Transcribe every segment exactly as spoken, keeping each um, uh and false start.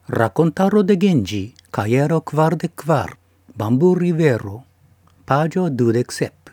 Raccontaro de Genji, Caiero kvardek kvar, Bambu Rivero, pagio dudek sep.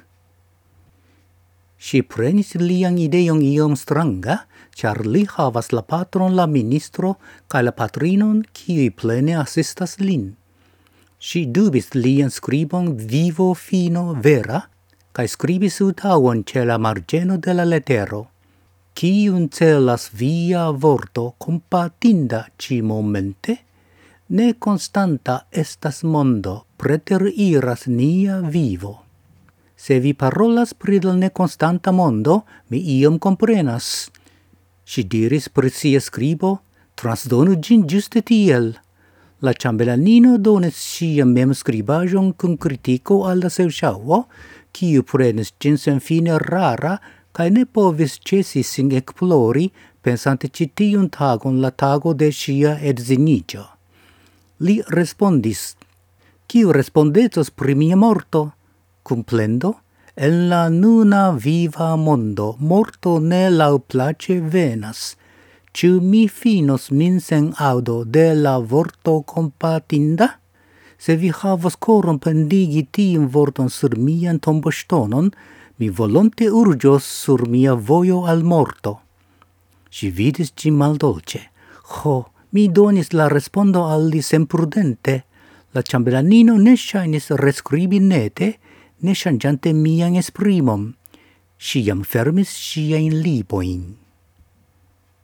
Si prenis lian ideon iom stranga, char li havas la patron la ministro kaj la patrinon kiuj plene asistas lin. Si dubis lian skribon vivo fino vera, kaj skribis utaŭon ĉe la marĝeno de la letero. Kiun celas via vorto kompatinda ĉi momente? Ne constanta estas mondo, preter iras nia vivo. Se vi parolas pri la neconstanta mondo, mi iom comprenas. Si diris pri sia skribo, transdonu gin juste tiel. La ĉambellanino donis sia memskribaĵon kun kritiko al la serĉaŭo, kiu prenis ĝin senfine rara kaj ne povis ĉesi sin ekplori, pensante ĉi tiun tagon la tago de ŝia edziniĝo. Li respondis, kiu respondecos pri mia morto? Cum plendo, en la nuna viva mondo morto ne laŭplaĉe venas. Ĉu mi finos min sen aŭdo de la vorto kompatinda? Se vi havas koron pendigi tiun vorton sur mian tomboŝtonon, mi volonte urĝos sur mia vojo al morto. Ŝi vidis ĝin maldolĉe. Ho, mi donis la respondo al li senprudente. La ĉambellanino ne ŝajnis reskribi nete, ne ŝanĝante mian esprimon. Ŝi jam fermis ŝiajn librojn.